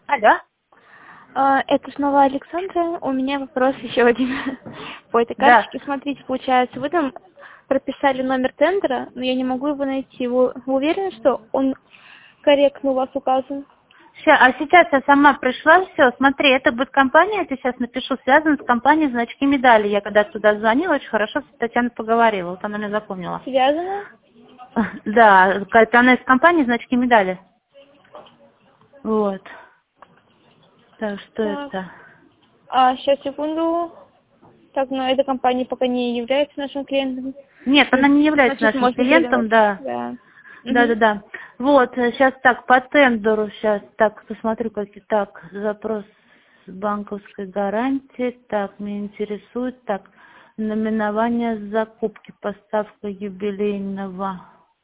Алло. Это снова Александра. У меня вопрос еще один по этой Да. карточке. Смотрите, получается, вы там прописали номер тендера, но я не могу его найти. Вы уверены, что он корректно у вас указан? А сейчас я сама пришла, все, смотри, это будет компания, я тебе сейчас напишу, связана с компанией «Значки медали». Я когда туда звонила, очень хорошо с Татьяной поговорила, вот она меня запомнила. Связано? Да, она из компании «Значки медали». Вот. Так, что Так. это? Сейчас, секунду. Так, но эта компания пока не является нашим клиентом. Нет, она не является Значит, нашим можно клиентом, передавать. да. Да. Мгм. Да. Вот, сейчас так, по тендеру, сейчас так, посмотрю, какие, так, запрос банковской гарантии, так, меня интересует, так, наименование закупки, поставка юбилейного.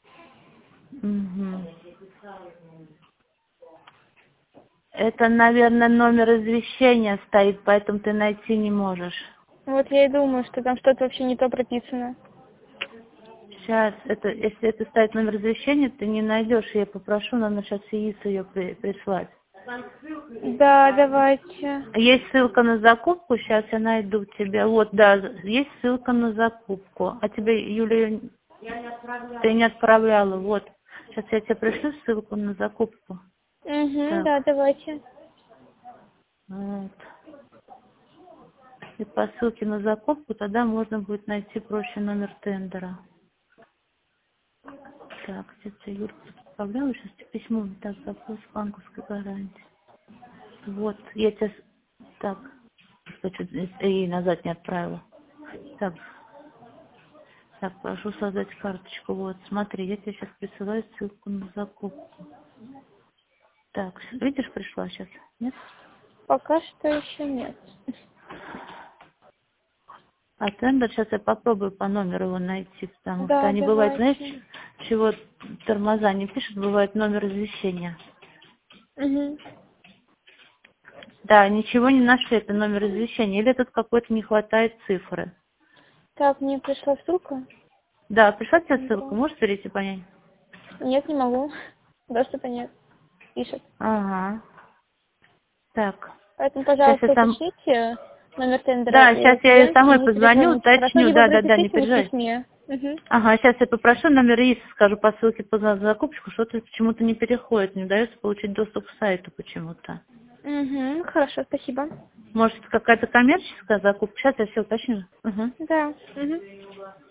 Мгм. Это, наверное, номер извещения стоит, поэтому ты найти не можешь. Вот я и думаю, что там что-то вообще не то прописано. Сейчас, это, если это стоит номер извещения, ты не найдешь, я попрошу, надо сейчас ИИС ее прислать. Да, давайте. Есть ссылка на закупку, сейчас я найду тебя. Вот, да, есть ссылка на закупку. А тебе, Юлия, ты не отправляла, вот. Сейчас я тебе пришлю ссылку на закупку. Угу, Так, да, давайте. вот. И по ссылке на закупку тогда можно будет найти проще номер тендера. Так, где-то Юрка отправляла, сейчас тебе письмо, так, запрос банковской гарантии. Вот, я тебе, так, и назад не отправила. Так, прошу создать карточку. Вот, смотри, я тебе сейчас присылаю ссылку на закупку. Так, видишь, пришла сейчас? Нет? Пока что еще нет. А тендер сейчас я попробую по номеру его найти, потому что Да, они бывают, знаешь, давайте. чего тормоза не пишут, бывает номер извещения. Угу. Да, ничего не нашли, это номер извещения. Или тут какой-то не хватает цифры. Так, мне пришла ссылка. Да, пришла тебе ссылка, Да. можешь перейти по ней? Нет, не могу. Доступа нет. Пишет. Ага. Так. Поэтому, Сейчас я пожалуйста, сам... уточните номер тендера Да, у сейчас я ее клиента, самой ему позвоню, перезвоните. Хорошо, уточню. либо Да, не запишите ему в переживай. письме. Угу. Ага, сейчас я попрошу номер ИИС, скажу по ссылке по закупщику, что-то почему-то не переходит, не удается получить доступ к сайту почему-то. Угу. Хорошо, спасибо. Может, это какая-то коммерческая закупка? Сейчас я все уточню. Угу. Да. Угу.